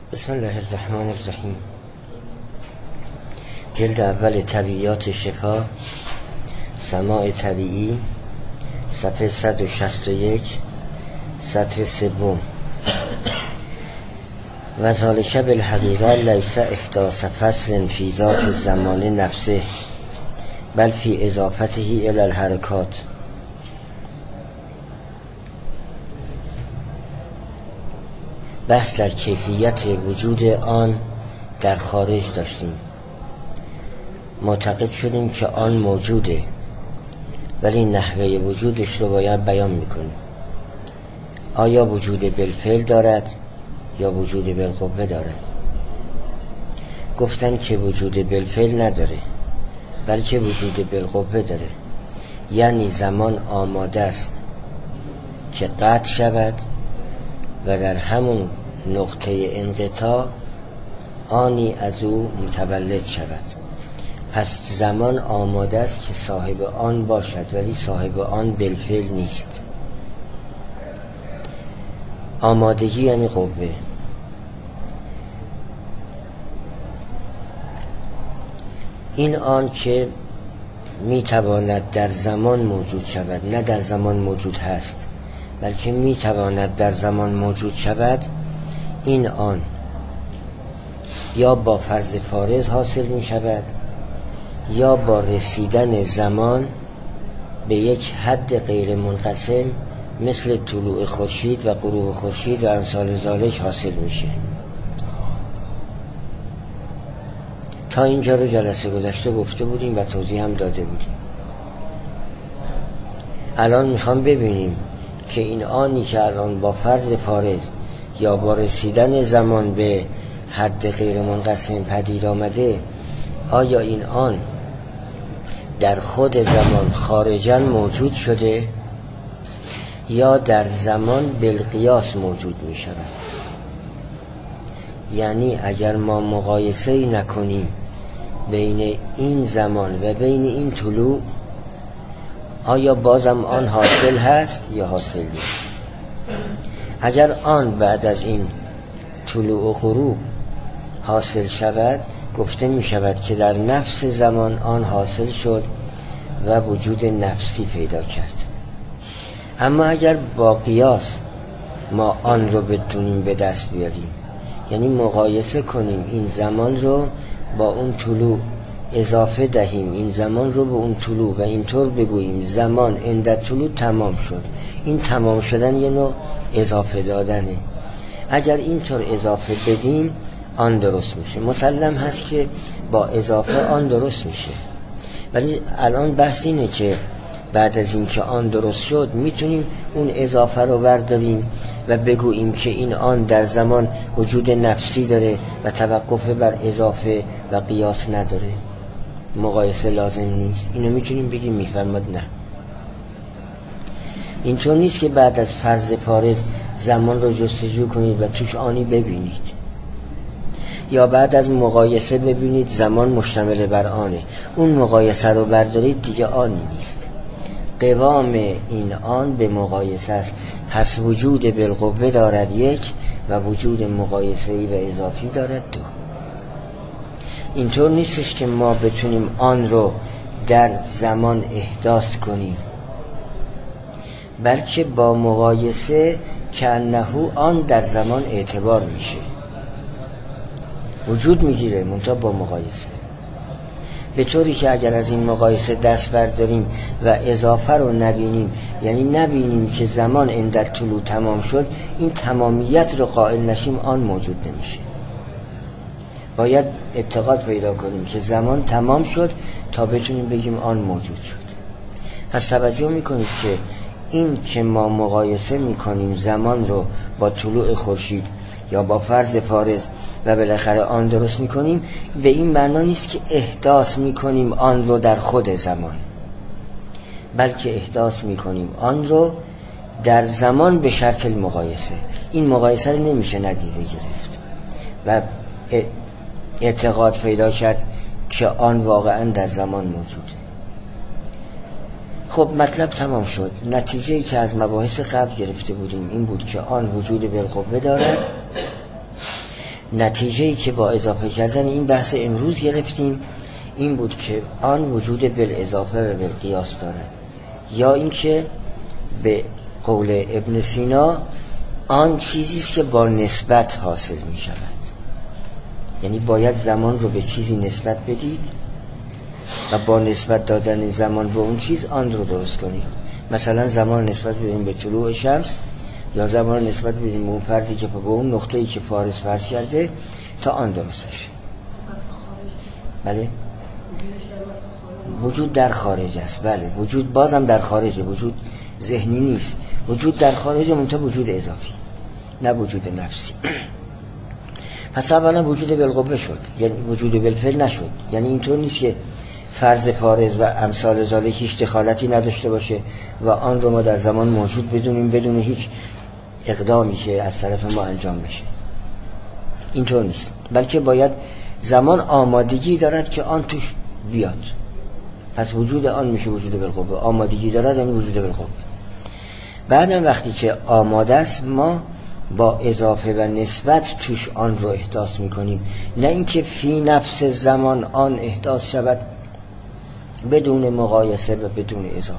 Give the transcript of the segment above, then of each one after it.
بسم الله الرحمن الرحیم. جلد اول طبیعیات شفا، سماع طبیعی، صفحه 161، سطر سوم. و ذالک بالحقیقه لیس احداث فصل فی ذات الزمان نفسه بل فی اضافته الی الحرکات. بحث در کیفیت وجود آن در خارج داشتیم. معتقد شدیم که آن موجوده، ولی نحوه وجودش رو باید بیان میکنیم. آیا وجود بالفعل دارد یا وجود بالقوه دارد؟ گفتن که وجود بالفعل نداره، بلکه وجود بالقوه داره. یعنی زمان آماده است که قطع شود و در همون نقطه انقطاع آنی از او متولد شود. پس زمان آماده است که صاحب آن باشد، ولی صاحب آن بالفعل نیست. آمادگی یعنی قوه. این آن که میتواند در زمان موجود شود، نه در زمان موجود هست، بلکه میتواند در زمان موجود شود، این آن یا با فرض فارض حاصل می شود یا با رسیدن زمان به یک حد غیر منقسم مثل طلوع خورشید و غروب خورشید و امثال ذالک حاصل میشه. تا اینجا رو جلسه گذشته گفته بودیم و توضیح هم داده بودیم. الان میخوام ببینیم که این آنی که الان با فرض فارض یا با رسیدن زمان به حد غیر منقسم پدید آمده، آیا این آن در خود زمان خارجاً موجود شده یا در زمان بالقیاس موجود می شود؟ یعنی اگر ما مقایسه نکنیم بین این زمان و بین این طلوع، آیا بازم آن حاصل هست یا حاصل نیست؟ اگر آن بعد از این طلوع و غروب حاصل شود، گفته می شود که در نفس زمان آن حاصل شد و وجود نفسی پیدا کرد. اما اگر با قیاس ما آن رو بتونیم به دست بیاریم، یعنی مقایسه کنیم این زمان رو با اون طلوع، اضافه دهیم این زمان رو به اون طلوع و اینطور بگوییم زمان عند طلوع تمام شد، این تمام شدن یه نوع اضافه دادنه. اگر اینطور اضافه بدیم آن درست میشه. مسلم هست که با اضافه آن درست میشه، ولی الان بحث اینه که بعد از این که آن درست شد میتونیم اون اضافه رو برداریم و بگوییم که این آن در زمان وجود نفسی داره و توقف بر اضافه و قیاس نداره، مقایسه لازم نیست. اینو میتونیم بگیم. میفرماد نه، اینطور نیست که بعد از فرض فارض زمان رو جستجو کنید و توش آنی ببینید، یا بعد از مقایسه ببینید زمان مشتمل بر آنه، اون مقایسه رو بردارید دیگه آنی نیست. قوام این آن به مقایسه است. پس وجود بالقوه دارد یک و وجود مقایسه‌ای و اضافی دارد دو. اینطور نیستش که ما بتونیم آن رو در زمان احداث کنیم، بلکه با مقایسه کأنه آن در زمان اعتبار میشه، وجود میگیره، منتها با مقایسه. به طوری که اگر از این مقایسه دست برداریم و اضافه رو نبینیم، یعنی نبینیم که زمان عند طلوع تمام شد، این تمامیت رو قائل نشیم، آن موجود نمیشه. باید اعتقاد پیدا کنیم که زمان تمام شد تا بتونیم بگیم آن موجود شد. پس توجه میکنید که این که ما مقایسه میکنیم زمان رو با طلوع خورشید یا با فرض فارض و بالاخره آن درست میکنیم، به این معنا نیست که احداث میکنیم آن رو در خود زمان، بلکه احداث میکنیم آن رو در زمان به شرط المقایسه. این مقایسه رو نمیشه ندیده گرفت و اعتقاد پیدا کرد که آن واقعا در زمان موجوده. خب مطلب تمام شد. نتیجه‌ای که از مباحث قبل گرفته بودیم این بود که آن وجود بالقوه دارد نتیجه‌ای که با اضافه کردن این بحث امروز گرفتیم این بود که آن وجود بالاضافه و بالقیاس دارد، یا اینکه به قول ابن سینا آن چیزی است که با نسبت حاصل می شود. یعنی باید زمان رو به چیزی نسبت بدید و با نسبت دادن زمان به اون چیز آن رو درست کنید. مثلا زمان نسبت بدیم به طلوع شمس، یا زمان نسبت بدیم به اون فرضی که به اون نقطه‌ای که فارس فرض کرده تا آن درست بشه. بله وجود در خارج است. بله وجود بازم در خارجه، وجود ذهنی نیست، وجود در خارج منتها وجود اضافی نه وجود نفسی. پس اولا وجود بالقوه شد، یعنی وجود بالفعل نشد. یعنی اینطور نیست که فرض فارض و امثال ذالک هیچ دخالتی نداشته باشه و آن رو ما در زمان موجود بدونیم بدون هیچ اقدامی که از طرف ما انجام بشه. اینطور نیست، بلکه باید زمان آمادگی دارد که آن توش بیاد. پس وجود آن میشه وجود بالقوه. آمادگی دارد یعنی وجود بالقوه. بعدم وقتی که آماده است ما با اضافه و نسبت توش آن رو احداث میکنیم، نه اینکه فی نفس زمان آن احداث شود بدون مقایسه و بدون اضافه.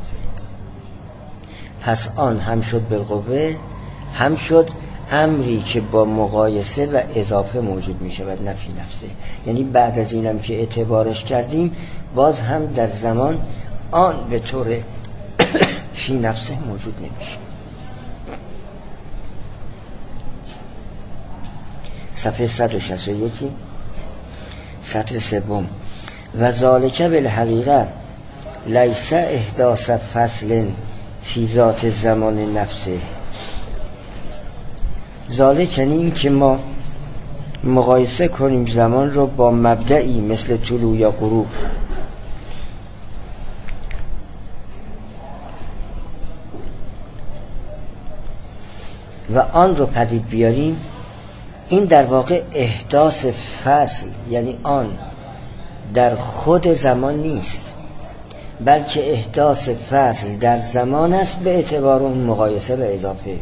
پس آن هم شد بالقوه، هم شد امری که با مقایسه و اضافه موجود می شود، نه فی نفسه. یعنی بعد از اینم که اعتبارش کردیم باز هم در زمان آن به طور فی نفسه موجود نمیشه. صفحه 161 سطر سوم. و ذالک بالحقیقه لیس احداث فصل فی ذات زمان نفسه. ذالک یعنی این که ما مقایسه کنیم زمان رو با مبدئی مثل طلوع یا غروب و آن رو پدید بیاریم. این در واقع احداث فصل، یعنی آن در خود زمان نیست، بلکه احداث فصل در زمان است به اعتبار اون مقایسه و اضافه.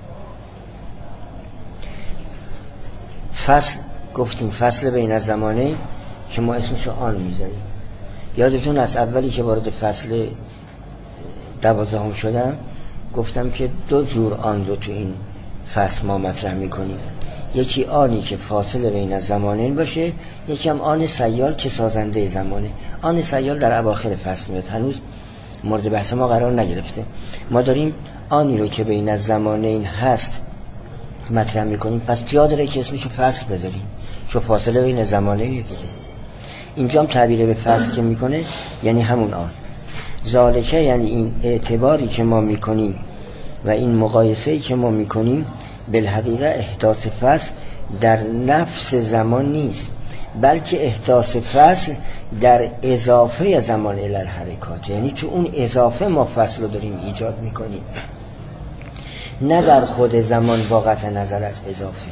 فصل گفتیم فصل بین الزمانه که ما اسمشو آن میذاریم. یادتون از اولی که وارد فصل 12 شدم گفتم که دو جور آن رو تو این فصل ما مطرح میکنیم. یکی آنی که فاصله بین الزمانین باشه، یکی هم آن سیال که سازنده زمانه. آن سیال در اواخر فصل میاد، هنوز مورد بحث ما قرار نگرفته. ما داریم آنی رو که بین الزمانین هست مطرح میکنیم، پس جا داره که اسمشو فصل بذاریم، چون فاصله بین زمانین دیگه. اینجا هم تعبیر به فصل که میکنه یعنی همون آن. ذالکه یعنی این اعتباری که ما میکنیم و این مقایسه‌ای که ما میکنیم بالحقیقه احداث فصل در نفس زمان نیست، بلکه احداث فصل در اضافه زمان الی الحرکات. یعنی تو اون اضافه ما فصل رو داریم ایجاد میکنیم، نه در خود زمان با قطع نظر از اضافه.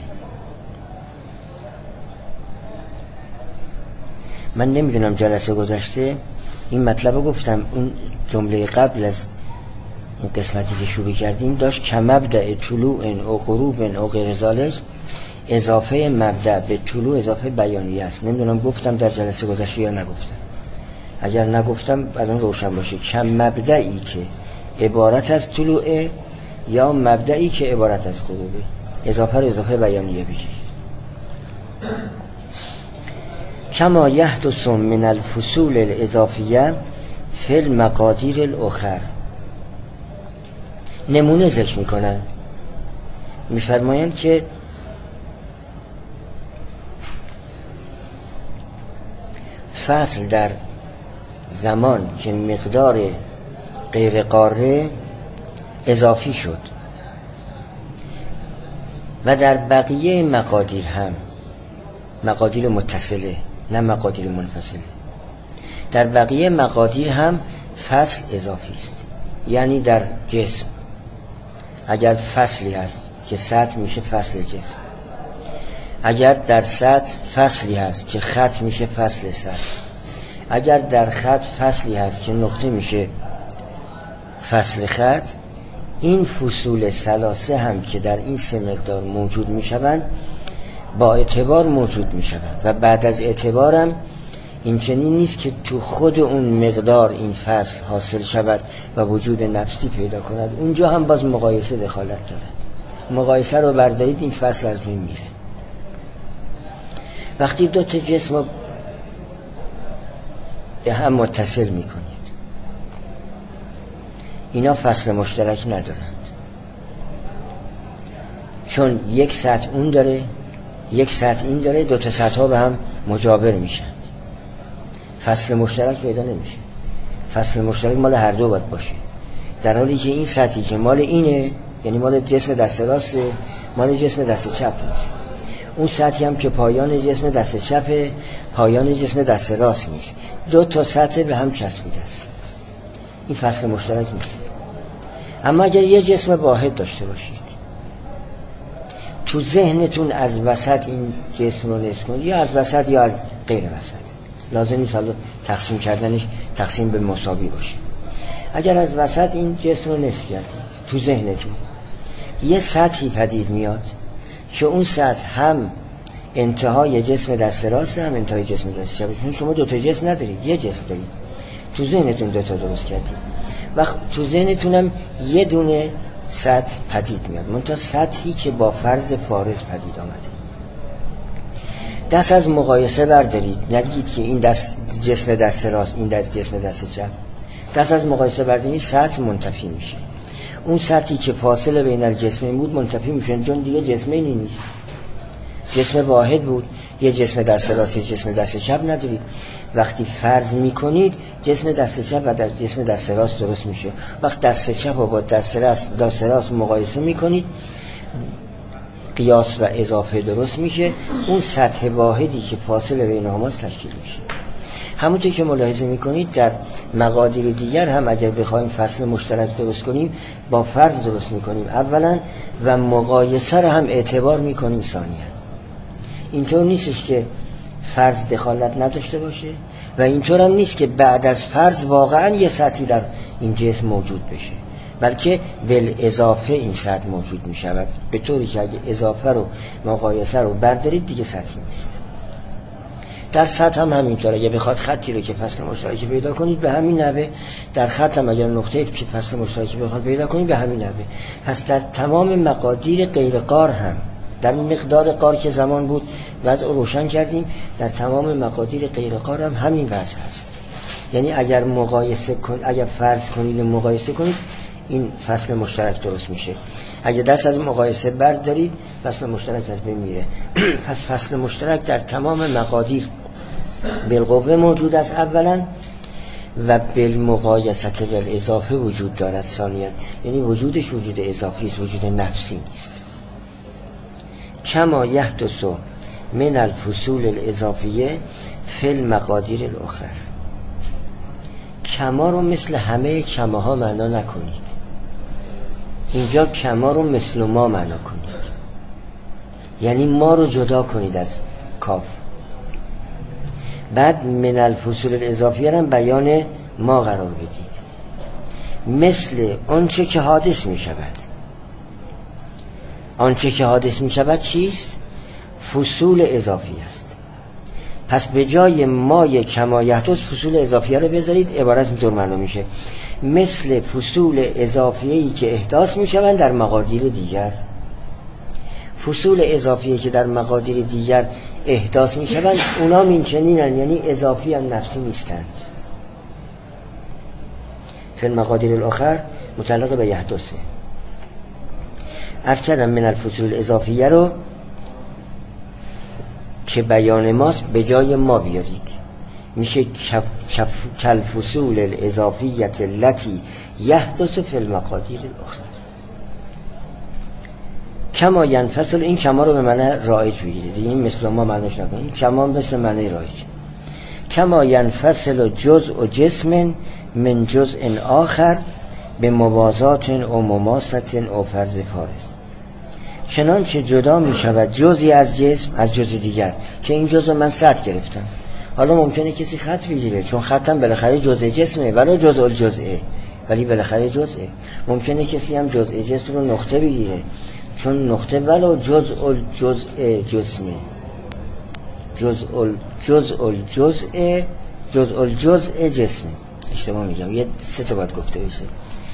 من نمیدونم جلسه گذشته این مطلب گفتم، اون جمله قبل از این قسمتی که شروع کردیم داشت که مبدأ طلوع او غروب او غیر ذالک، اضافه مبدأ به طلوع اضافه بیانیه است. نمیدونم گفتم در جلسه گذشته یا نگفتم. اگر نگفتم الان روشن باشه. که مبدئی که عبارت از طلوع یا مبدئی که عبارت از غروبه، اضافه بیانیه بگیرید. کما یحدث من الفصول الاضافیه فی المقادیر الاخر. نمونه ذکر میکنن، میفرمایند که فصل در زمان که مقدار غیر قاره اضافی شد و در بقیه مقادیر هم، مقادیر متصله نه مقادیر منفصله، در بقیه مقادیر هم فصل اضافی است. یعنی در جسم اگر فصلی هست که سطح میشه فصل جسم، اگر در سطح فصلی هست که خط میشه فصل سطح، اگر در خط فصلی هست که نقطه میشه فصل خط، این فصول ثلاثه هم که در این سه مقدار موجود میشوند با اعتبار موجود می شود و بعد از اعتبارم این چنین نیست که تو خود اون مقدار این فصل حاصل شود و وجود نفسی پیدا کند. اونجا هم باز مقایسه دخالت دارد. مقایسه رو بردارید این فصل از بین میره. وقتی دو تا جسم رو به هم متصل میکنید، اینا فصل مشترک ندارند، چون یک سطح اون داره یک سطح این داره، دو تا سطح ها به هم مجاور میشن، فصل مشترک پیدا نمیشه. فصل مشترک مال هر دو باید باشه، در حالی که این سطحی که مال اینه، یعنی مال جسم دست راسته، مال جسم دست چپ نیست. اون سطحی هم که پایان جسم دست چپه، پایان جسم دست راست نیست. دو تا سطح به هم چسبیده است. این فصل مشترک نیست. اما اگر یه جسم واحد داشته باشید، تو ذهنتون از وسط این جسم رو نصف کنید، یا از وسط یا از غیر وسط، لازم نیست حالا تقسیم کردنش تقسیم به مساوی باشه. اگر از وسط این جسم رو نصف کردید، تو ذهنتون یه سطحی پدید میاد که اون سطح هم انتهای جسم دست راست هم انتهای جسم دست چپ. چون شما دو تا جسم ندارید، یه جسم دارید، تو ذهنتون دو تا درست کردید و تو ذهنتون هم یه دونه سطح پدید میاد، منتها سطحی که با فرض فارض پدید آمده. دست از مقایسه بردارید، نگید که این دست جسم دست راست، این دست جسم دست چپ. دست از مقایسه بردارید، سطح منتفی میشه. اون سطحی که فاصله بین الجسمین بود منتفی میشه، چون دیگه جسمینی نیست، جسم واحد بود. یه جسم دست راست، یه جسم دست چپ ندارید. وقتی فرض میکنید جسم دست چپ و جسم دست راست درست میشه. وقتی دست چپ رو با دست راست مقایسه میکنید، قیاس و اضافه درست میشه. اون سطح واحدی که فاصله بین هاست تشکیل میشه. همونطور که ملاحظه میکنید در مقادیر دیگر هم اگر بخوایم فصل مشترک درست کنیم، با فرض درست میکنیم اولا و مقایسه رو هم اعتبار میکنیم ثانیا. اینطور نیستش که فرض دخالت نداشته باشه و اینطور هم نیست که بعد از فرض واقعا یه سطحی در این جسم موجود بشه، بلکه بالاضافه این سطح موجود می شود، به طوری که اگه اضافه رو مقایسه رو بردارید دیگه سطحی نیست. در سطح هم همینطوره. اگه بخواد خطی رو که فصل مشترکی پیدا کنید به همین نحوه، در خط هم اگر نقطه‌ای که فصل مشترکی بخواد پیدا کنید به همین نحوه. پس در تمام مقادیر غیر قار هم، در مقدار قار که زمان بود وضع روشن کردیم، در تمام مقادیر غیر قار هم همین وضع هست. یعنی اگر مقایسه اگر فرض کنید و مقایسه کنید، این فصل مشترک درست میشه. اگه دست از مقایسه بردارید فصل مشترک از بین میره. پس فصل مشترک در تمام مقادیر بالقوه موجود است اولا و بالمقایسه بالاضافه وجود دارد ثانیا. یعنی وجودش وجود اضافی است، وجود نفسی نیست. کما یحدث من الفصول الاضافیه فی المقادیر الاخر. کما رو مثل همه کماها معنا نکنید. اینجا کما رو مثل ما معنا کنید، یعنی ما رو جدا کنید از کاف. بعد من الفصول الاضافیه هم بیان ما قرار بدید، مثل آنچه که حادث می شود. آنچه که حادث می شود چیست؟ فصول اضافی است. پس به جای مای کما یحدث فصول اضافیه رو بذارید، عبارت اینطور معنا میشه: مثل فصول اضافیه‌ای که احداث میشوند در مقادیر دیگر. فصول اضافیه که در مقادیر دیگر احداث میشوند اونا این چنینن، یعنی اضافی هم نفسی نیستند. فی المقادیر الاخر متعلق به یحدثه. عرض کردم من الفصول اضافیه رو که بیان ماست به جای ما بیارید، میشه کالفصول الاضافیه التي یحدث فی المقادیر الاخر. کما ینفصل، این کما رو به معنی رایج بگیرید، این مثل ما معنیش نکنید، کما مثل معنی رایج. کما ینفصل جزء جسم من جزء آخر به موازات و مماست و فرض فارض. چنانچه جدا می شود جزئی از جسم از جزء دیگر، که این جزء من سطح گرفتم، حالا ممکنه کسی خط بگیره چون خطم بالاخره جزء جسمه ولی جزء الجزئه، ولی بالاخره جزئه. ممکنه کسی هم جزء جسم رو نقطه بگیره چون نقطه ولو جزء جسمه، جزء جسمه. اشتباه میگم، یه 3 تا باید گفته بشه.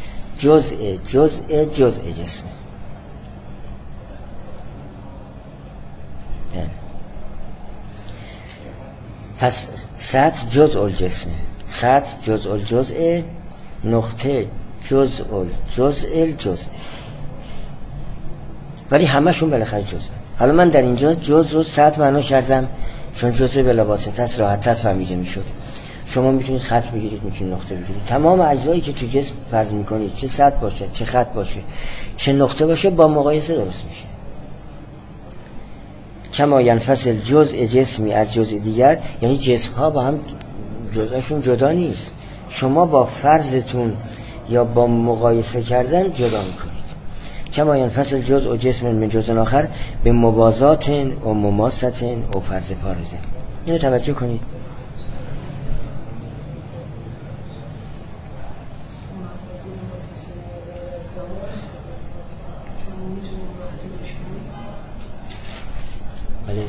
جزء جسمه. پس سطح جزء الجسمه، خط جزء الجزء، نقطه جزء الجزء، ولی همشون بالاخره جزء. حالا من در اینجا جزء رو سطح معنا کردم چون جزء بلا واسطه است، راحت‌تر فهمیده میشد. شما میتونید خط بگیرید، میتونید نقطه بگیرید. تمام اجزایی که تو جسم فرض میکنید، چه سطح باشه، چه خط باشه، چه نقطه باشه، با مقایسه درست میشه. کما ینفصل جزء جسمی از جزء دیگر، یعنی جسم ها با هم جزءشون جدا نیست، شما با فرضتون یا با مقایسه کردن جدا میکنید. کما ینفصل جزء جسم من جزء آخر به موازات و مماست و فرض پارزه. اینو توجه کنید. بله.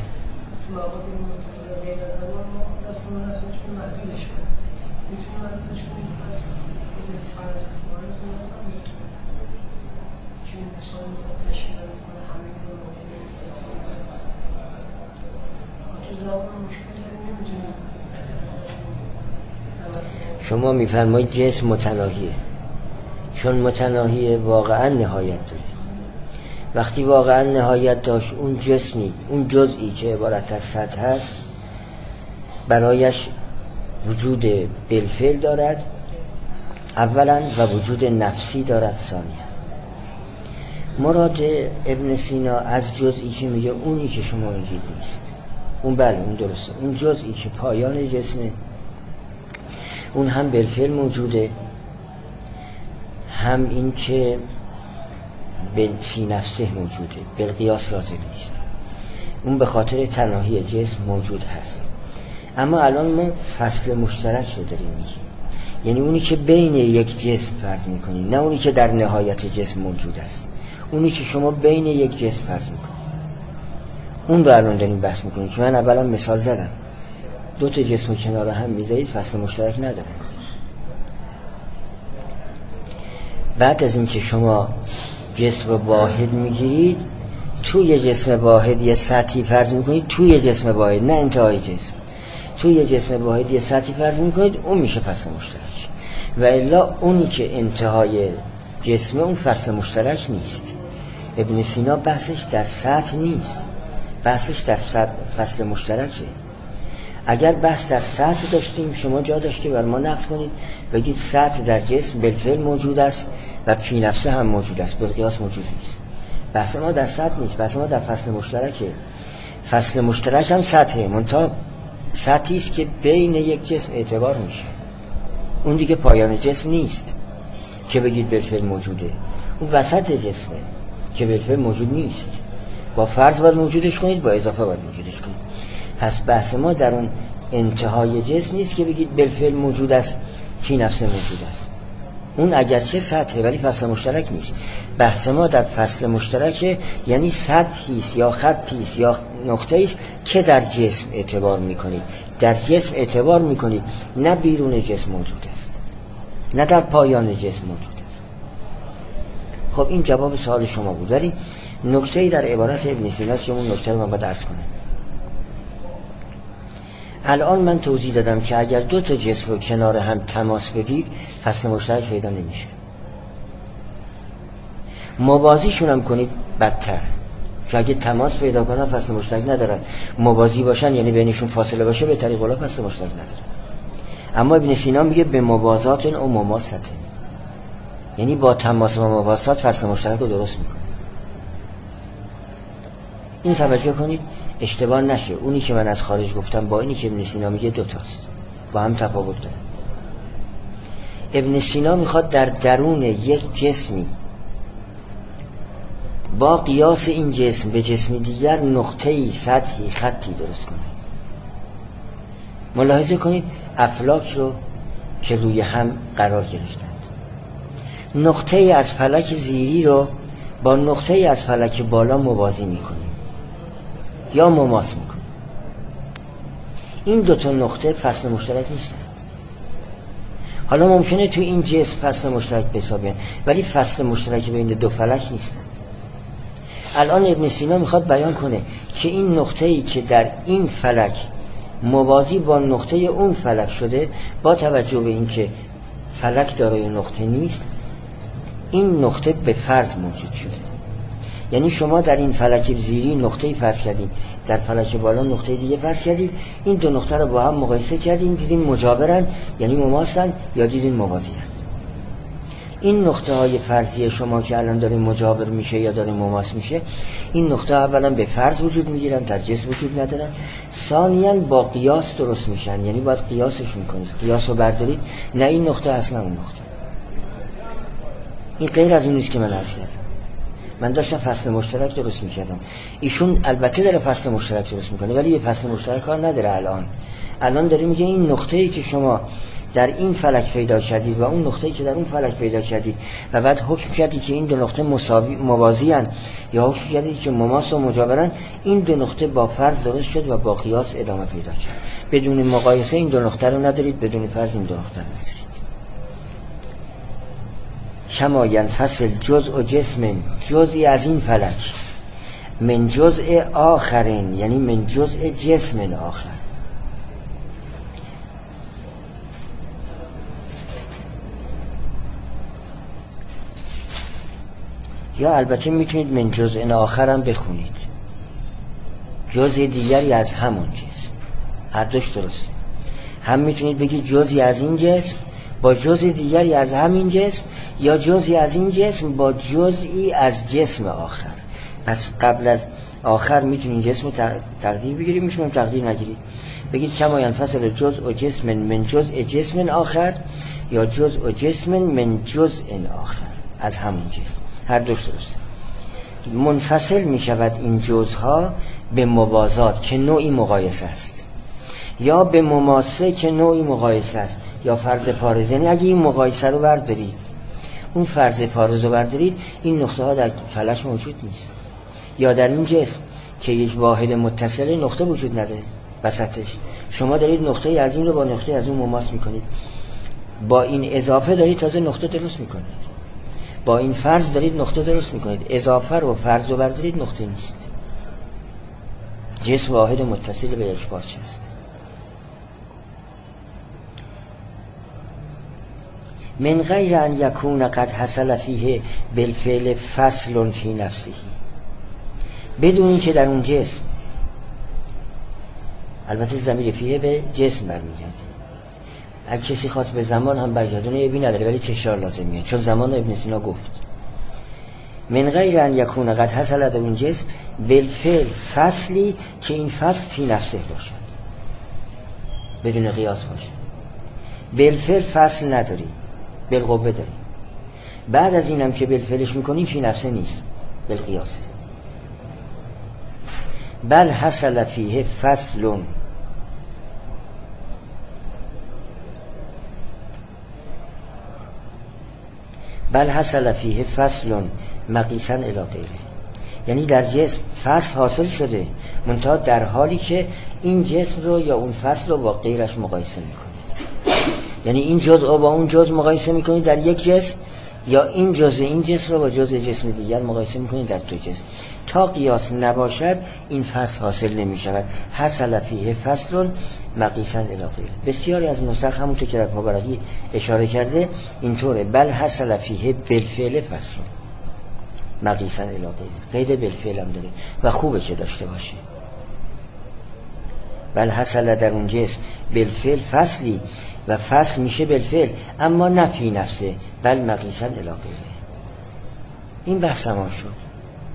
شما میفرمایید جسم متناهیه، چون متناهیه واقعا نهایت داره. وقتی واقعا نهایت داشت، اون جسمی، اون جزئی که عبارت از سطح هست، برایش وجود بالفعل دارد اولا و وجود نفسی دارد ثانیا. مراد ابن سینا از جزئی که میگه اونی که شما میگید نیست، اون بله اون درسته، اون جزئی که پایان جسمه، اون هم بالفعل موجوده، هم این که فی نفسه موجوده، بالقیاس لازم نیست. اون به خاطر تناهی جسم موجود هست. اما الان ما فصل مشترک رو داریم میگیم، یعنی اونی که بین یک جسم فرض میکنید، نه اونی که در نهایت جسم موجود است، اونی که شما بین یک جسم فرض میکنید، اون رو الان داریم بحث میکنید. که من اولا مثال زدم، 2 تا جسم کنار هم میذارید فصل مشترک ندارن. بعد از اینکه شما جسم واحد میگیرید، توی جسم واحد یه سطحی فرض میکنید، توی جسم واحد، نه انتهای جسم، توی جسم واحد یه سطحی فرض میکنید، اون میشه فصل مشترک. و الا اونی که انتهای جسم، اون فصل مشترک نیست. ابن سینا بحثش در سطح نیست، بحثش در فصل مشترکه. اگر بحث در سطح داشتیم، شما جا داشت که بر ما نقص کنید بگید سطح در جسم بالفعل موجود است و فی نفسه هم موجود است، بالقیاس موجود نیست. بحث ما در سطح نیست، بحث ما در فصل مشترکه. فصل مشترک هم سطحه، منتها سطحی است که بین یک جسم اعتبار میشه. اون دیگه پایان جسم نیست که بگید بالفعل موجوده، اون وسط جسمه که بالفعل موجود نیست. با فرض باید موجودش کنید، با اضافه باید موجودش کنید. پس بحث ما در اون انتهای جسم نیست که بگید بالفعل موجود است، فی نفسه موجود است. اون اگرچه سطحه ولی فصل مشترک نیست. بحث ما در فصل مشترکه، یعنی سطحی است یا خطی است یا نقطه‌ای است که در جسم اعتبار می‌کنید، در جسم اعتبار می‌کنید، نه بیرون جسم موجود است، نه در پایان جسم موجود است. خب این جواب سوال شما بود، ولی نکته‌ای در عبارت ابن سینا است که اون نکته رو من باید عرض کنم. الان من توضیح دادم که اگر 2 تا جسم رو کنار هم تماس بدید، فصل مشترک پیدا نمیشه. موازیشون هم کنید بدتر، چون اگه تماس پیدا کنن فصل مشترک ندارن، موازی باشن یعنی بینشون فاصله باشه، به طریق اولا فصل مشترک ندارن. اما ابن سینا میگه به موازات و مماست، یعنی با تماس و مواسات فصل مشترک رو درست میکنه. این توجه کنید اشتباه نشه. اونی که من از خارج گفتم با اینی که ابن سینا میگه 2 تاست، با هم تفاوت داره. ابن سینا میخواد در درون یک جسمی با قیاس این جسم به جسمی دیگر نقطه‌ای، سطحی، خطی درست کنه. ملاحظه کنید افلاک رو که روی هم قرار گرفتند، نقطه‌ای از فلک زیری رو با نقطه ای از فلک بالا موازی میکنیم یا مماس میکنیم. این دو تا نقطه فصل مشترک نیستن. حالا ممکنه تو این جسم فصل مشترک بسابین، ولی فصل مشترک بین دو فلک نیستن. الان ابن سینا میخواد بیان کنه که این نقطه‌ای که در این فلک موازی با نقطه اون فلک شده، با توجه به اینکه فلک دارای نقطه نیست، این نقطه به فرض موجود شده. یعنی شما در این فلک زیری نقطه‌ای فرض کردید، در فلک بالا نقطه دیگه فرض کردید، این دو نقطه رو با هم مقایسه کردین، دیدین مجاورن یعنی مماسن، یا دیدین موازی‌اند. این نقطه های فرضی شما که الان داره مجاور میشه یا داره مماس میشه، این نقطه اولا به فرض وجود میگیرن، در جسم وجود ندارن. ثانیاً با قیاس درست میشن، یعنی باید قیاسشون کنید، قیاس رو بردارید، نه این نقطه اصلا اون نقطه. این غیر از اون نیست که من عرض کردم. من داشتم فصل مشترک درست میکردم، ایشون البته داره فصل مشترک درست میکنه ولی به فصل مشترک کار نداره. الان داره میگه این نقطه‌ای که شما در این فلک پیدا کردید و اون نقطه‌ای که در اون فلک پیدا کردید و بعد حکم کردید که این دو نقطه موازی ان یا حکم کردید که مماس و مجاورن، این دو نقطه با فرض درست شد و با قیاس ادامه پیدا کرد. بدون مقایسه این دو نقطه رو ندارید، بدون فرض این دو نقطه رو ندارید. کما ینفصل جزء جسم، جزئی از این فلک، من جزء آخرین، یعنی من جزء جسم آخر. یا البته میتونید من جزء آخر هم بخونید، جزء دیگری از همون جسم. هر دوش درسته. هم میتونید بگید جزئی از این جسم با جزء دیگری از همین جسم، یا جزئی از این جسم با جزئی از جسم آخر. پس قبل از آخر میتونید جسم رو تقدیر بگیرید، میتونید تقدیر نگیرید. بگید کما ینفصل جزء جسم من جزء جسم آخر، یا جزء جسم من جزء آخر، از همون جسم. هر دوش درسته. منفصل می شود این جزها به موازات که نوعی مقایسه است، یا به مماسه که نوعی مقایسه است، یا فرض فارض. یعنی اگه این مقایسه رو بردارید، اون فرض فارض رو بردارید، این نقطه ها در فلک موجود نیست. یا در این جسم که یک واحد متصل نقطه وجود نداره وسطش، شما دارید نقطه از این رو با نقطه از اون مماس می کنید، با این اضافه دارید تازه نقطه درست می کنید، با این فرض دارید نقطه درست میکنید. اضافه رو فرض رو بردارید نقطه نیست. جسم واحد متصل به یک پارچه است. من غیر ان یکون قد حصل فیه بالفعل فصل فی نفسه، بدون که در اون جسم، البته ضمیر فیه به جسم برمیگرده، اگه کسی خواست به زمان هم برگردونه ابی نداره، ولی تکرار لازمیه چون زمان ابن سینا گفت من غیر ان یکون قد حصل در اون جسم بالفعل فصلی که این فصل فی نفسه باشد، بدون قیاس باشد. بالفعل فصل نداری، بالقوه داری. بعد از اینم که بالفعلش میکنی فی نفسه نیست، بالقیاسه. بل حصل فیه فصل، بل حصل فیه فصل مقیسا الی غیره، یعنی در جسم فصل حاصل شده، منتها در حالی که این جسم رو یا اون فصل رو با غیرش مقایسه میکنید. یعنی این جزء رو با اون جزء مقایسه میکنید در یک جسم، یا این جزء این جسم رو با جزء جسم دیگر مقایسه میکنید در دو جسم. تا قیاس نباشد این فصل حاصل نمیشود. حصل فیه فصل مقیسا الی غیره. بسیاری از نسخ همونطور که در پابرقی اشاره کرده اینطوره، بل حصل فیه بالفعل فصل مقیسا الی غیره. قید بالفعل هم داره و خوبه که داشته باشه. بل حصل در اون جسم بالفعل فصلی، و فصل میشه بالفعل اما نه فی نفسه، بل مقیسا الی غیره. این بحث ما شد.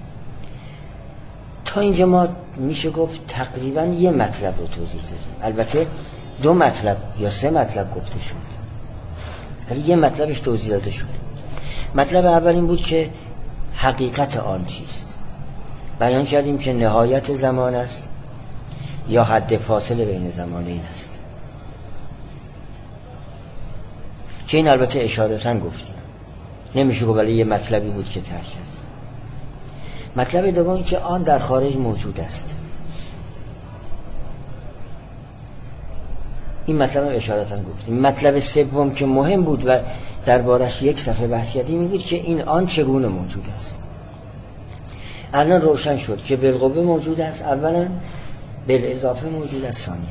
تا اینجا ما میشه گفت تقریبا یه مطلب رو توضیح دادیم. البته دو مطلب یا سه مطلب گفته شد، ولی یه مطلبش توضیح داده شد. مطلب اول این بود که حقیقت آن چیست. بیان کردیم که نهایت زمان است یا حد فاصله بین زمانین است، که این البته اشارتاً گفتیم، نمیشه گفت ولی یه مطلبی بود که ترک کرد. مطلب دوم که آن در خارج موجود است. این مطلب اشارتا گفتیم. مطلب سوم که مهم بود و دربارش یک صفحه بحث کردیم این بود که این آن چگونه موجود است. الان روشن شد که بالقوه موجود است اولا، بالاضافه موجود است ثانیا.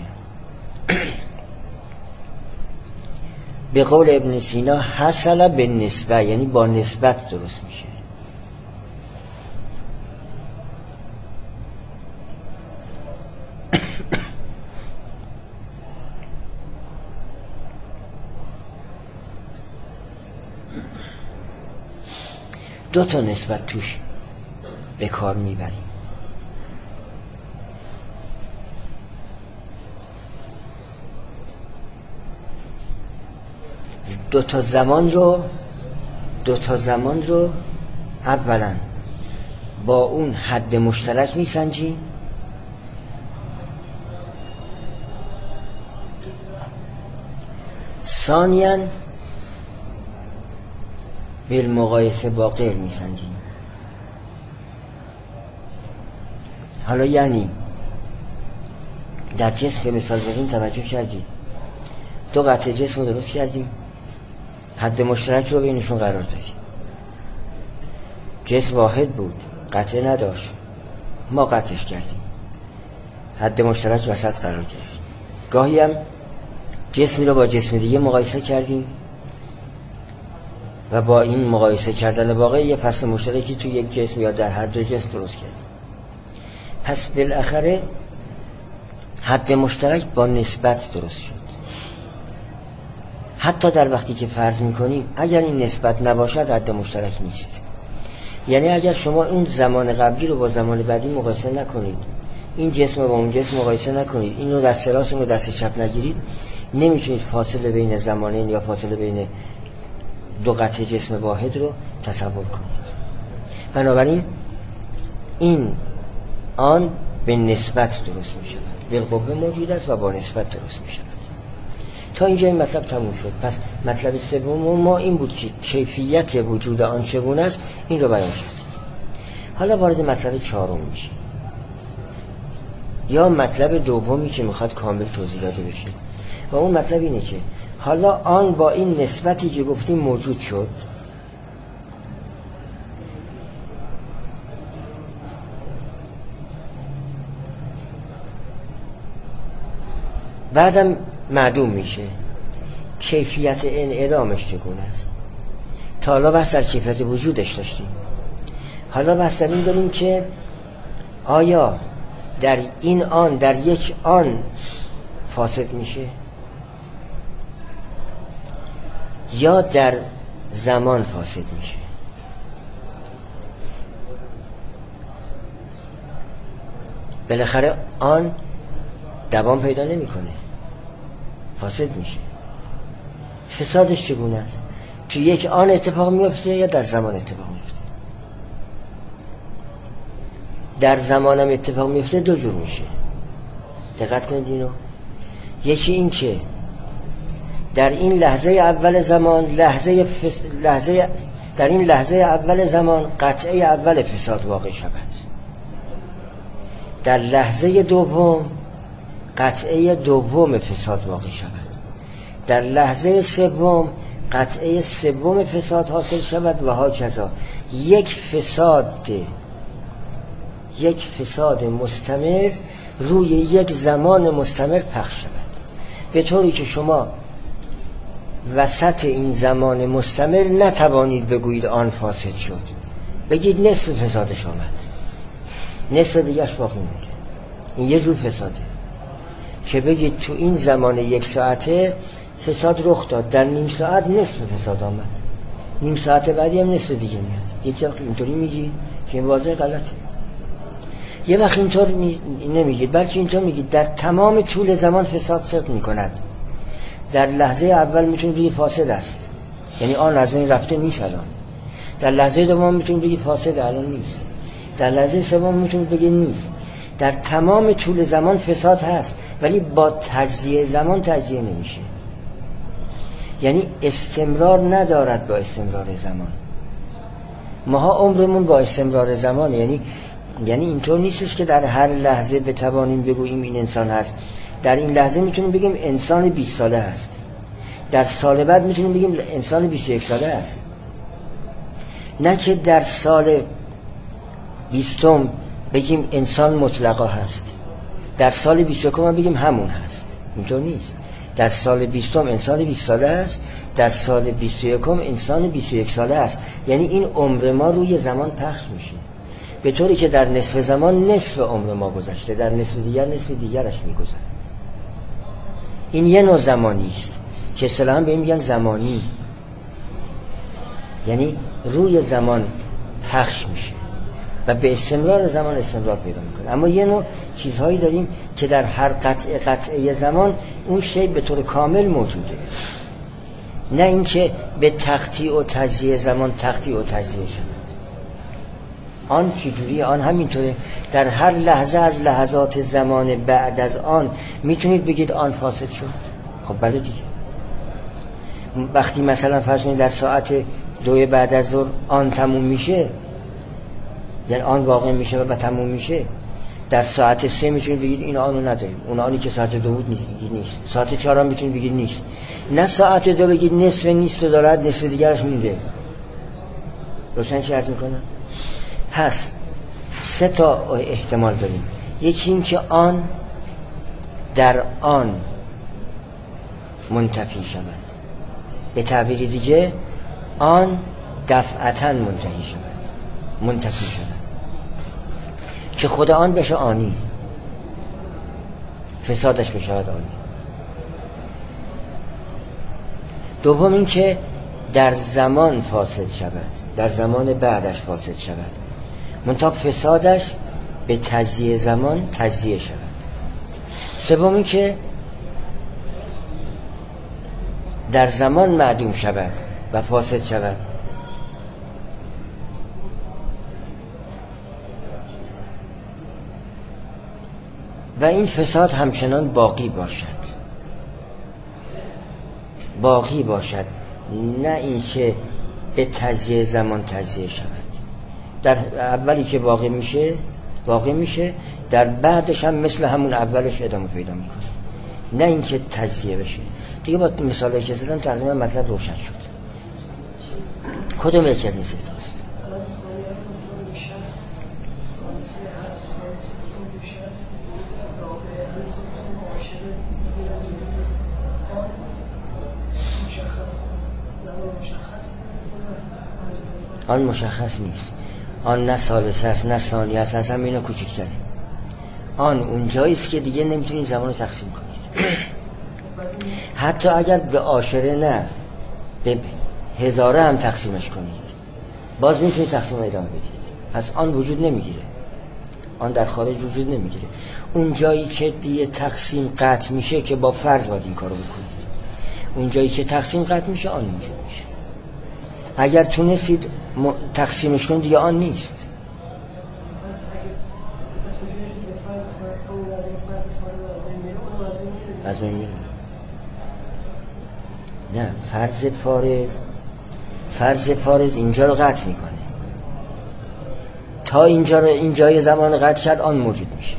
به قول ابن سینا حصل به نسبه، یعنی با نسبت درست میشه. دو تا نسبت توش به کار میبریم. دو تا زمان رو اولا با اون حد مشترک میسنجیم، ثانیاً بالمقایسه با غیر میسنجیم. حالا یعنی در جسم که مثال زدیم توجه کردید، دو قطعه جسم رو درست کردیم، حد مشترک رو بینشون قرار دادیم. جسم واحد بود، قطعه نداشت، ما قطعش کردیم، حد مشترک وسط قرار گرفت. گاهی هم جسمی رو با جسم دیگه مقایسه کردیم و با این مقایسه کردن واقعی یه فصل مشترکی تو یک جسم یا در هر دو جسم درست کردیم. پس بالاخره حد مشترک با نسبت درست شد. حتی در وقتی که فرض میکنیم اگر این نسبت نباشد حد مشترک نیست. یعنی اگر شما اون زمان قبلی رو با زمان بعدی مقایسه نکنید، این جسم رو با اون جسم مقایسه نکنید، این رو دست راست اون رو دست چپ نگیرید، نمیتونید فاصله بین زمانین یا فاصله بین دو قطعه جسم واحد رو تصور کنید. بنابراین این آن به نسبت درست می شود، بالقوه موجود است و با نسبت درست می شود. تا اینجا این مطلب تموم شد. پس مطلب سوم ما این بود که کیفیت وجود آن چگونه است، این رو بیان شد. حالا وارد مطلب چهارم میشه، یا مطلب دومی که میخواد کامل توضیح داده بشه و اون مطلب اینه که حالا آن با این نسبتی که گفتیم موجود شد، بعدم معدوم میشه. کیفیت انعدامش چگونه است؟ تا حالا بحث در کیفیت وجودش داشتیم، حالا بحث در این داریم که آیا در این آن در یک آن فاسد میشه یا در زمان فاسد میشه. بالاخره آن دوام پیدا نمیکنه، فاسد میشه. فسادش چگونه است؟ تو یک آن اتفاق میفته یا در زمان اتفاق میفته؟ در زمانم اتفاق میفته دو جور میشه، دقت کنید اینو. یکی این که در این لحظه اول زمان در این لحظه اول زمان قطعه اول فساد واقع شود، در لحظه دوم قطعه دوم فساد واقع شود، در لحظه سوم قطعه سوم فساد حاصل شود و هاکذا. یک فساد مستمر روی یک زمان مستمر پخش شود، به طوری که شما وسط این زمان مستمر نتوانید بگویید آن فاسد شد، بگید نصف فسادش آمد، نصف دیگرش باقی میمونه. این یه جور فساده که بگید تو این زمان یک ساعته فساد رخ داد، در نیم ساعت نصف فساد آمد، نیم ساعت بعدی هم نصف دیگه میاد. یکی وقت اینطوری میگی که این واضح غلطه، یه وقت اینطور نمیگید، بلکه اینطور میگید در تمام طول زمان فساد صدق میکند. در لحظه اول میتونید بگید فاسد است، یعنی آن از بین رفته نیست الان. در لحظه دوم میتونید بگید فاسد الان نیست، در لحظه سوم میتونید بگید نیست. در تمام طول زمان فساد هست، ولی با تجزیه زمان تجزیه نمیشه، یعنی استمرار ندارد با استمرار زمان. ماها عمرمون با استمرار زمان، یعنی اینطور نیستش که در هر لحظه بتوانیم بگوییم این انسان هست. در این لحظه میتونیم بگیم انسان 20 ساله هست، در سال بعد میتونیم بگیم انسان 21 ساله هست، نه که در سال 20 بگیم انسان مطلقا هست، در سال 21 بگیم همون هست. اینطور نیست. در سال 20 انسان 20 ساله است، در سال 21 انسان 21 ساله است. یعنی این عمر ما روی زمان پخش میشه، به طوری که در نصف زمان نصف عمر ما گذشته، در نصف دیگر نصف دیگرش میگذرد. این یه نوع زمانی است که اصطلاحاً به این میگن زمانی، یعنی روی زمان پخش میشه و به استمرار زمان استمرار پیدا میکنه. اما یه نوع چیزهایی داریم که در هر قطعه زمان اون شی به طور کامل موجوده، نه اینکه به تقطیع و تجزیه زمان تقطیع و تجزیه شده. آن چجوری؟ آن همینطوره. در هر لحظه از لحظات زمان بعد از آن میتونید بگید آن فاسد شد. خب بله دیگه. وقتی مثلا فرض کنید در ساعت 2 بعد از ظهر آن تموم میشه، یعنی آن واقع میشه و تموم میشه، در ساعت 3 میتونید بگید این آنو نداریم، اون آنی که ساعت 2 بود نیست. ساعت 4 هم میتونید بگید نیست. نه ساعت 2 بگید نصف نیست و دارد، نصف دیگرش مونده. روشن چی عرض میکنم؟ پس 3 تا احتمال داریم. یکی این که آن در آن منتفی شود، به تعبیر دیگه آن دفعتاً منتفی شود که خود آن بشه آنی، فسادش بشود آنی. دوم این که در زمان فاسد شود، در زمان بعدش فاسد شود، منتها فسادش به تجزیه زمان تجزیه شود. سوم این که در زمان معدوم شود و فاسد شود. و این فساد همچنان باقی باشد، نه اینکه به تجزیه زمان تجزیه شود. در اولی که واقع میشه، در بعدش هم مثل همون اولش ادامه پیدا میکنه، نه اینکه تجزیه بشه. دیگه با مثالی که زدم تقریبا مطلب روشن شد. کدوم یکی از این 3 تاست؟ آن مشخص نیست. آن نه ثالثه است نه ثانیه است، از هم اینا کوچکتره. آن اونجاییست که دیگه نمیتونید زمان رو تقسیم کنید. حتی اگر به عاشره نه به هزاره هم تقسیمش کنید، باز میتونید تقسیم رو ادامه بدید. پس آن وجود نمیگیره، آن در خارج وجود نمیگیره. اون جایی که دیگه تقسیم قطع میشه که با فرض باید این کارو بکنید، اون جایی که تقسیم قطع میشه آن وجود میشه. اگر تونستید تقسیمش کنید دیگه آن نیست. از بین میره. نه، فرض فارض اینجا رو قطع میکنه. تا اینجای زمان قطع کرد آن موجود میشه.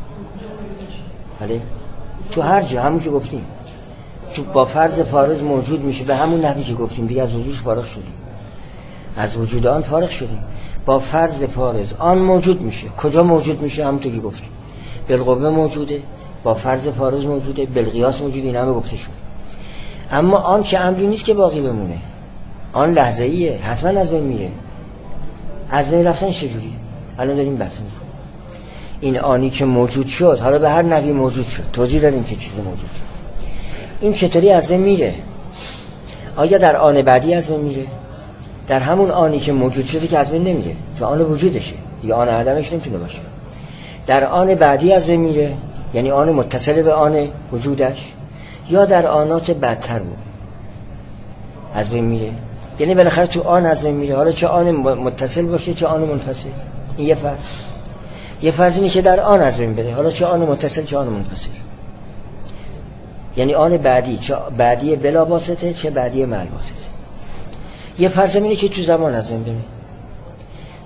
بله؟ تو هر جا همون که گفتیم، تو با فرض فارض موجود میشه به همون نحوی که گفتیم. دیگه از وجودش فارغ شدیم، از وجود آن فارغ شدیم. با فرض فارض آن موجود میشه. کجا موجود میشه؟ همونطور که گفتیم، بالقوه موجوده، با فرض فارض موجوده، بالقیاس موجوده. این همه گفته شد. اما آن که امری نیست که باقی بمونه، آن لحظه‌ایه، حتما از بین میره. از بین رفتن چجوری؟ الان داریم بحث می‌کنیم. این آنی که موجود شد، حالا به هر نحوی موجود شد، توضیح دادیم که چیزی موجود شد. این چطوری از بین میره؟ آیا در آن بعدی از بین میره؟ در همون آنی که موجود شده که از بین نمیره، چون آن وجودشه، دیگه آن عدمش نمیتونه باشه. در آن بعدی از بین میره، یعنی آن متصل به آن وجودش، یا در آنات بدتر بود از بین میره. یعنی بالاخره تو آن از بین میره، حالا چه آن متصل باشه چه آن منفصل. این یه فرض اینه که در آن از بین بره، حالا چه آن متصل چه آن منفصل. یعنی آن بعدی، چه بعدی بلا واسطه چه بعدی مع واسطه. یه فرض اینه که تو زمان از بین بره،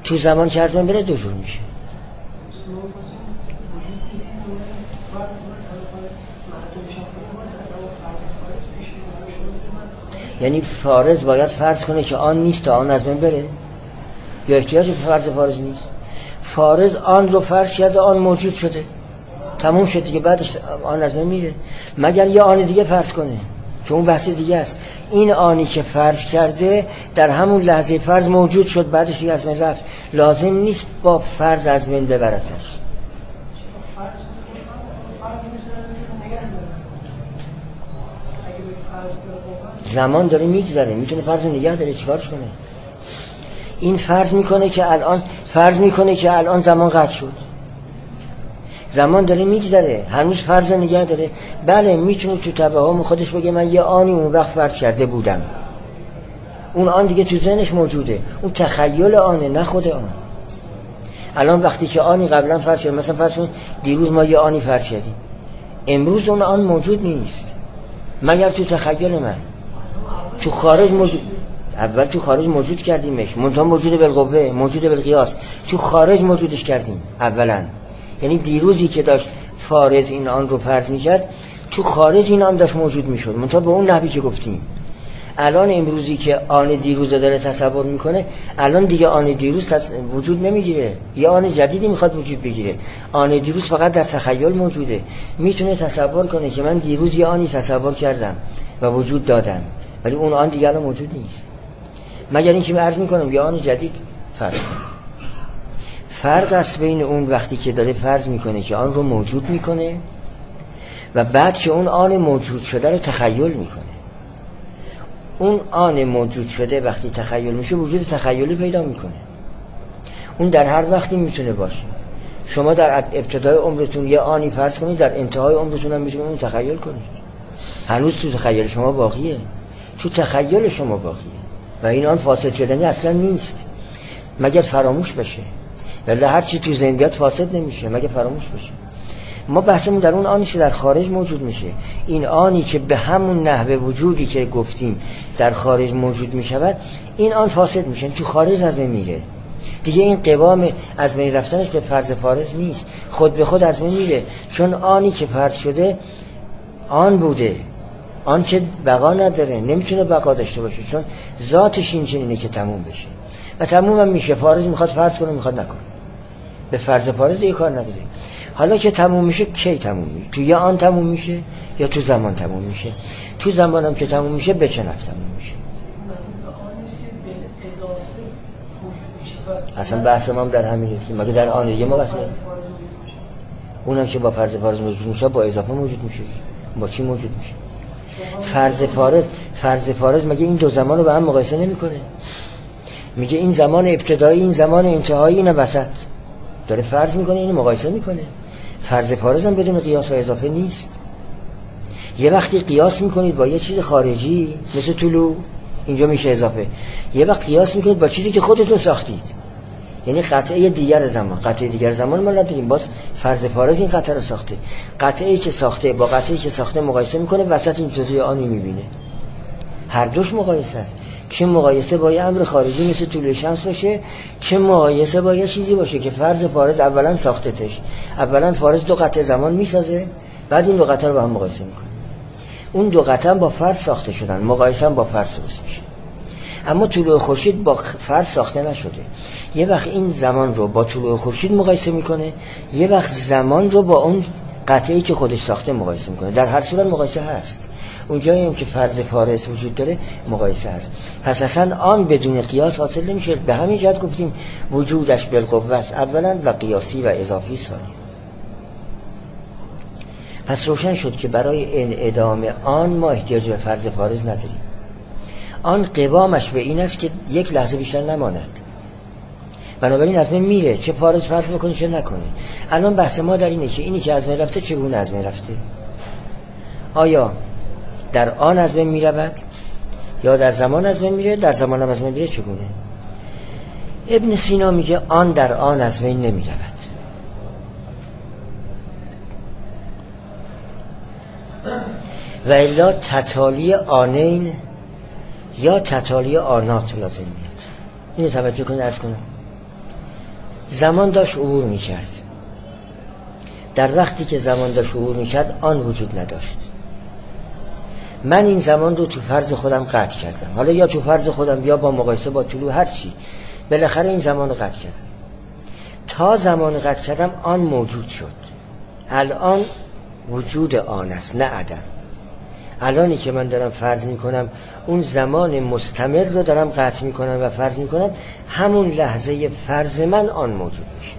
تو زمان که از من بره دو جور میشه. یعنی فارض باید فرض کنه که آن نیست تا آن از من بره، یا احتیاج به فرض فارض نیست؟ فارض آن رو فرض کرده، آن موجود شده، تموم شد دیگه، بعدش آن از من میره. مگر یه آن دیگه فرض کنه که اون بحث دیگه است. این آنی که فرض کرده در همون لحظه فرض موجود شد، بعدش دیگه از من رفت. لازم نیست با فرض از من ببرتش. زمان داره میگذره، میتونه فرض رو نگه داره، چیکارش کنه؟ این فرض میکنه که الان زمان قطع شد، زمان داره میگذره، هنوز فرض رو نگه داره. بله میتونه تو توهم خودش بگه من یه آنی اون وقت فرض کرده بودم، اون آن دیگه تو ذهنش موجوده، اون تخیل آنه نه خود آن. الان وقتی که آنی قبلا فرض شد، مثلا فرض کن دیروز ما یه آنی فرض کردیم، امروز اون آن موجود نیست مگر تو تخیل من. تو خارج موجود، اول تو خارج موجود کردیمش، منتها موجود بالقوه، موجود بالقیاس، تو خارج موجودش کردیم اولا. یعنی دیروزی که داشت فارض این آن رو فرض میکرد، تو خارج این آن داشت موجود میشد، منتها به اون نحوی که گفتیم. الان امروزی که آن دیروز رو داره تصور میکنه، الان دیگه آن دیروز وجود نمیگیره، یه آن جدیدی میخواد وجود بگیره. آن دیروز فقط در تخیل موجوده. میتونه تصور کنه که من دیروز یه آنی تصور کردم و وجود دادم، ولی اون آن دیگه الان موجود نیست، مگر اینکه عرض میکنم یه آن جدید فرض کنم. فرق است بین اون وقتی که داره فرض میکنه که آن رو موجود میکنه و بعد که اون آن موجود شده رو تخیل میکنه. اون آن موجود شده وقتی تخیل میشه وجود تخیلی پیدا میکنه. اون در هر وقتی میتونه باشه. شما در ابتدای عمرتون یه آنی فرض کنید، در انتهای عمرتون هم میتونید اون تخیل کنید. هنوز تو تخیل شما باقیه، تو تخیل شما باقیه و این آن فاسد شدنی اصلا نیست مگر فراموش بشه. ولی هر چی تو ذهن بیاد فاسد نمیشه مگر فراموش بشه. ما بحثمون در اون آنی که در خارج موجود میشه. این آنی که به همون نحوه وجودی که گفتیم در خارج موجود میشود، این آن فاسد میشه، تو خارج از بین میره دیگه. این قوام از بین رفتنش به فرض فارض نیست، خود به خود از بین میره، چون آنی که فرض شده آن بوده، آن که بقا نداره، نمیتونه بقا داشته باشه، چون ذاتش این چنینه که تموم بشه و تموم هم میشه. فارض میخواد فرض کنه میخواد نکنه، به فرض فارض یه کار نداره. حالا که تموم میشه، کی تموم میشه؟ تو یا آن تموم میشه یا تو زمان تموم میشه. تو زمان هم که تموم میشه به چه نحو تموم میشه؟ اصلا بحث ما هم در همینه، مگه در آن دیگه ما بحث اونم که با فرض فارض موجود میشه با اضافه موجود میشه، با چی موجود میشه؟ فرض فارض مگه این دو زمان رو به هم مقایسه نمیکنه؟ میگه این زمان ابتدایی، این زمان انتهایی، این وسط داره فرض میکنه، اینو مقایسه میکنه. فرض فارض هم بدون قیاس و اضافه نیست. یه وقتی قیاس میکنید با یه چیز خارجی مثل طلوع، اینجا میشه اضافه. یه وقت قیاس میکنید با چیزی که خودتون ساختید، یعنی قطعه دیگر زمان ما نداریم، باز فرض فارض این قطعه رو ساخته. قطعه‌ای که ساخته با قطعه‌ای که ساخته مقایسه میکنه، وسط این جزئی آنی میبینه. هر دوش مقایسه است. چه مقایسه با یه امر خارجی مثل طلوع شمس باشه، چه مقایسه با یه چیزی باشه که فرض فارض اولا ساختتش. اولا فارض دو قطعه زمان میسازه، بعد این دو قطعه رو با هم مقایسه میکنه. اون دو قطعه با فرض ساخته شدن، مقایسه هم با فرض درست میشه. اما طلوع خورشید با فرض ساخته نشده. یه وقت این زمان رو با طلوع خورشید مقایسه میکنه، یه وقت زمان رو با اون قطعه‌ای که خودش ساخته مقایسه میکنه. در هر صورت مقایسه هست. اونجایی هم که فرض فارض وجود داره مقایسه هست. پس اصلا آن بدون قیاس حاصل نمیشه. به همین جهت گفتیم وجودش بالقوه است اولا و قیاسی و اضافی ثانی. پس روشن شد که برای انعدام آن ما احتیاج به فرض فارض نداریم. آن قوامش به این است که یک لحظه بیشتر نماند، بنابراین از بین میره، چه فارض فرض بکنه چه نکنه. الان بحث ما در اینه که اینی که از بین رفته چگونه از بین رفته؟ آیا در آن از بین میرود یا در زمان از بین میره؟ در زمان هم از بین میره، چگونه؟ ابن سینا میگه آن در آن از بین نمیرود. و الا تتالی آنین یا تتالی آنات لازم میاد. اینو توجه کنید، عرض کنم زمان داشت عبور میکرد. در وقتی که زمان داشت عبور میکرد آن وجود نداشت. من این زمان رو تو فرض خودم قطع کردم، حالا یا تو فرض خودم یا با مقایسه با طلوع، هر چی، بالاخره این زمان رو قطع کردم. تا زمان قطع کردم آن موجود شد. الان وجود آن است، نه عدم. الانی که من دارم فرض میکنم اون زمان مستمر رو دارم قطع میکنم و فرض میکنم، همون لحظه فرض من آن موجود میشه.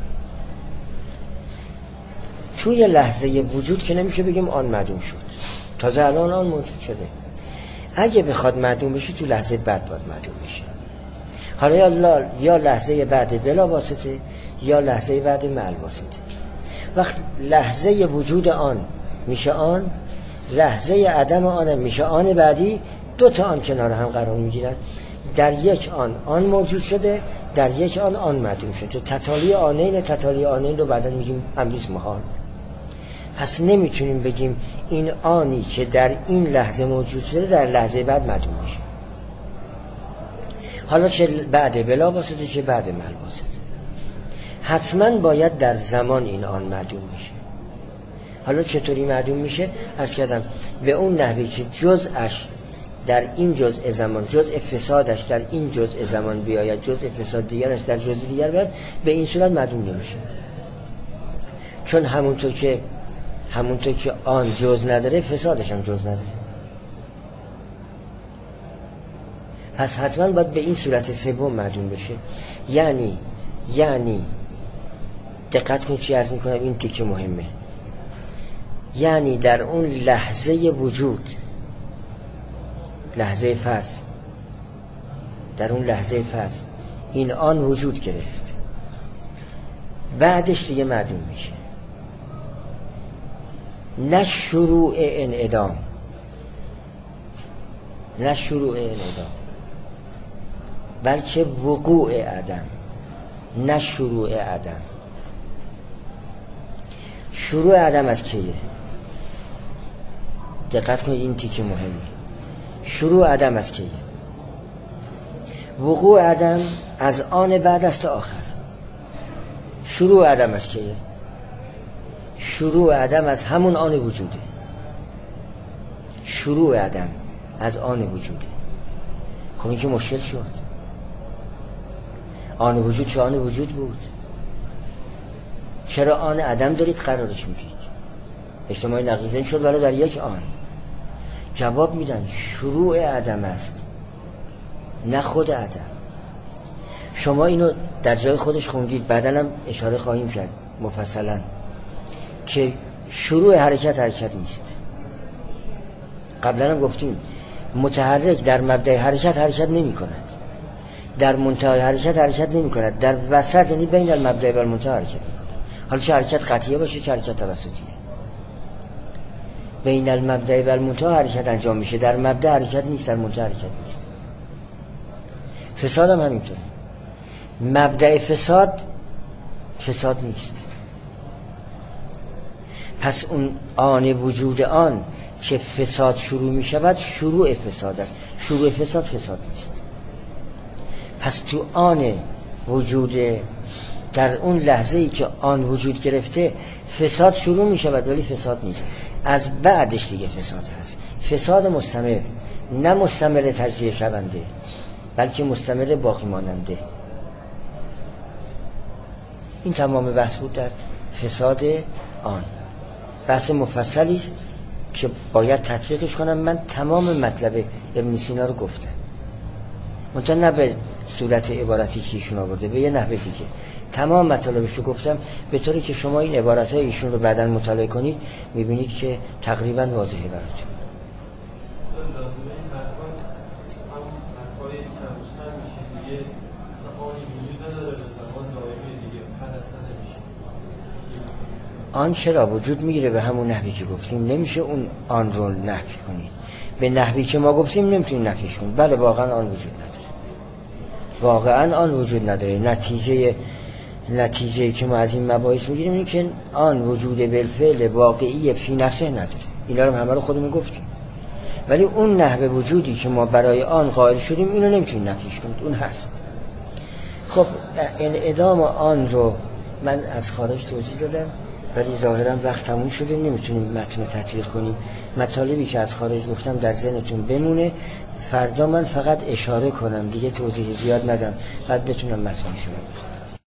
توی لحظه وجود که نمیشه بگیم آن معدوم شد، تازه الان آن موجود شده. اگه بخواد معدوم بشه تو لحظه بعد باید معدوم بشه. حالا یا لحظه بعد بلا واسطه یا لحظه بعد مع واسطه. وقت لحظه وجود آن میشه آن، لحظه عدم آن میشه آن بعدی، دو تا آن کنار هم قرار میگیرن. در یک آن موجود شده، در یک آن معدوم شده. تتالی آنین رو بعدا میگیم امریز محال. پس نمیتونیم بگیم این آنی که در این لحظه موجود شده در لحظه بعد معدوم میشه. حالا چه بعد بلا واسطه چه بعد مع واسطه، حتما باید در زمان این آن معدوم میشه. حالا چطوری معدوم میشه؟ عرض کردم به اون نحوی که جزءش در این جزء زمان، جزء فسادش در این جزء زمان بیاید، جزء فساد دیگرش در جزء دیگر بیاید، به این صورت معدوم نمیشه. چون همونطور که آن جزء نداره، فسادش هم جزء نداره. پس حتما باید به این صورت سوم معدوم بشه. یعنی دقت کن چی عرض میکنم، این تیکه مهمه. یعنی در اون لحظه وجود، لحظه فرض، در اون لحظه فرض این آن وجود گرفت، بعدش دیگه معدوم میشه. نه شروع انعدام، نه شروع انعدام، بلکه وقوع عدم، نه شروع عدم. شروع عدم از کیه؟ دقت کنید این تیکه مهمه. شروع عدم از کیه؟ وقوع عدم از آن بعد است تا آخر. شروع عدم از کیه؟ شروع عدم از همون آن وجوده. شروع عدم از آن وجوده. خب این که مشکل شد. آن وجود که آن وجود بود، چرا آن عدم دارید قرارش میدید؟ اجتماعی نقیضین شد ولی در یک آن. جواب میدن شروع عدم است، نه خود عدم. شما اینو در جای خودش خوندید، بعداً هم اشاره خواهیم کرد مفصلاً که شروع حرکت نیست. قبلا هم گفتیم متحرک در مبدأ حرکت نمی کند، در منتهای حرکت نمی کند، در وسط یعنی بین المبدأ و المنتهی حرکت می کند. حالا چه حرکت قطعیه باشه چه حرکت توسطیه، بین المبدأ و المنتهی حرکت انجام میشه. در مبدأ حرکت نیست، در منتهی حرکت نیست. فساد هم همینطوره. مبدأ فساد نیست. پس اون آن وجود آن که فساد شروع می شود شروع فساد است. شروع فساد نیست. پس تو آن وجود، در اون لحظه ای که آن وجود گرفته فساد شروع می شود ولی فساد نیست. از بعدش دیگه فساد هست. فساد مستمر، نه مستمر تجزیه شونده بلکه مستمر باقی ماننده. این تمام بحث بود در فساد آن. بحث مفصلی است که باید تطبیقش کنم. من تمام مطلب ابن سینا رو گفتم، منتها نه به صورت عبارتی که ایشون آورده، به یه نحوه دیگه. تمام مطالبش رو گفتم به طوری که شما این عبارت‌های ایشون رو بعداً مطالعه کنید می‌بینید که تقریباً واضحه براتون. آن چرا وجود میگیره به همون نحوی که گفتیم، نمیشه اون آن رو نفی کنید. به نحوی که ما گفتیم نمیتونید نفیش کنید. بله واقعا آن وجود نداره، واقعا آن وجود نداره. نتیجه که ما از این مباحث میگیریم اینه که آن وجود بالفعل واقعی فی نفسه نداره. اینا رو همه رو خودمون گفتیم. ولی اون نحوه وجودی که ما برای آن قائل شدیم اینو نمیتونید نفیش کنید، اون هست. خب انعدام آن رو من از خارج توضیح دادم، ولی ظاهرا وقت تموم شده، نمیتونیم متن تطبیق کنیم. مطالبی که از خارج گفتم در ذهنتون بمونه، فردا من فقط اشاره کنم، دیگه توضیح زیاد ندم، بعد بتونم متن شما.